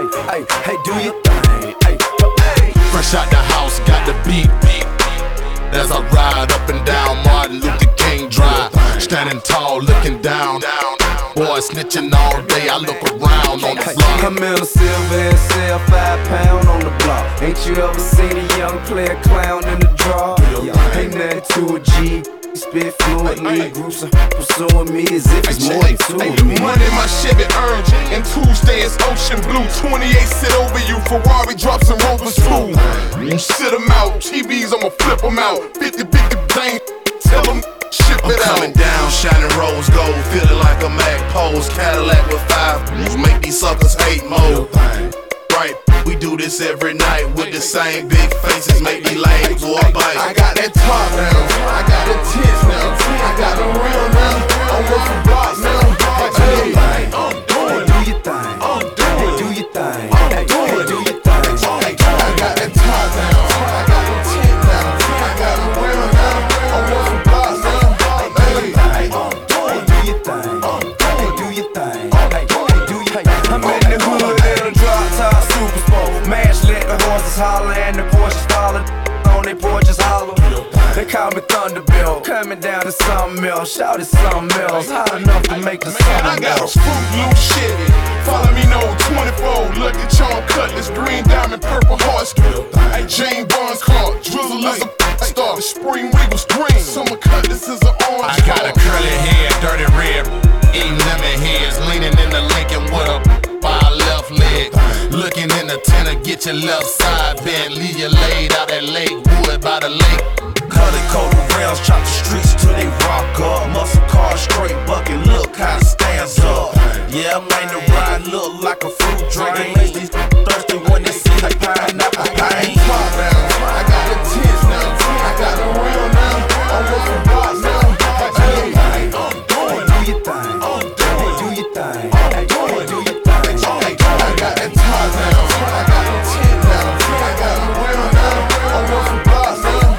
hey, do your thing. Hey. Fresh out the house, got the beat. As I ride up and down Martin Luther King Drive, standing tall, looking down. Boy snitching all day, I look around on the block. I'm in a silver and sell 5 pound on the block. Ain't you ever seen a young player clown in the draw? Ain't nothing to a G. Spit fluently, groups are pursuing me as if it's more than two of me. Money my Chevy earned, and Tuesday is ocean blue. 28 sit over you, Ferrari drops and Rovers too. You sit them out, TVs I'ma flip them out. 50 bang, tell them ship it out. Coming down, shining rose gold, feeling like a Mac pose. Cadillac with 5 blues, make these suckers hate mode. Right, we do this every night with the same big faces, make these lame boy bite. I got that top now, I got the tits now, I got the real now, I'm working block now. Hey, do your thing. Hey, do your thing. Hey, do your thing. I got that top now, I got the tits now, I got the real now, I'm working block now. Hey, do your thing. Hey, do your thing. Hey, do your thing. I'm in the hood in a drop top super sport. Mash let the horses holler and the Porsches follow. On they porches hollow. They call me Thunderbill. Coming down to something else. Shout it something else. Hot enough to make the sun I got a melt. Fruit Loop shit. Follow me no 24. Lucky Charm Cutlass, green diamond, purple heart strip. Hey, Jane Barnes Clark, Drizzle is a star. The spring Regal's green, summer Cutlass is an orange. I got a curly head, dirty red, eating lemon heads, leaning in the Lincoln with a by left leg. Looking in the tenor, get your left side bent, leave you laid out at Lakewood by the lake. Colored coat rails, chop the streets till they rock up. Muscle car straight bucket, look how it stands up. Yeah, man, the ride look like a fruit drink. Makes these thirsty when they see the pineapple pain. Pop now, I got the tits now, I got the real now, I'm working block now. Do your thing. Hey, do your thing. Hey, do your thing. I got that top now, I got the tits now, I got the real now, I'm working block now.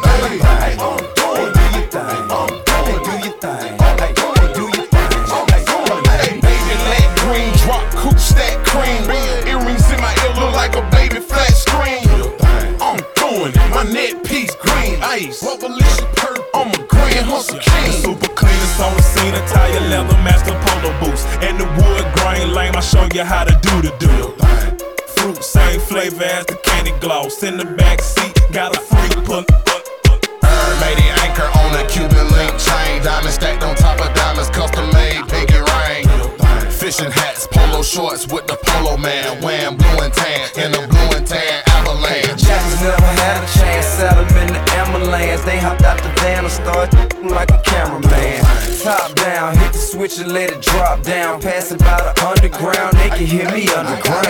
Do your thing. Hey, do your thing. Hey, do your thing. Hey, baby, leg green, drop coupe, stack cream. Earrings in my ear look like a baby flat screen. I'm doing it, my neck piece green ice. Revolution purple, I'm a grand hustle king. Super cleanest on the scene, Italian leather, master polo boots, and the wood grain lame. I show you how to do the do. Fruit, same flavor as the candy gloss. In the back seat, got a free pull. Made the anchor on a Cuban link chain. Diamond stacked on top of diamonds, custom made, pinky ring. Fishing hats, polo shorts with the polo man. Wearing blue and tan in a blue and tan avalanche. Jackson never had a chance, sat him in the ambulance. They hopped out the van and started like a cameraman. Top down, hit the switch and let it drop down. Pass it by the underground, they can hear me underground.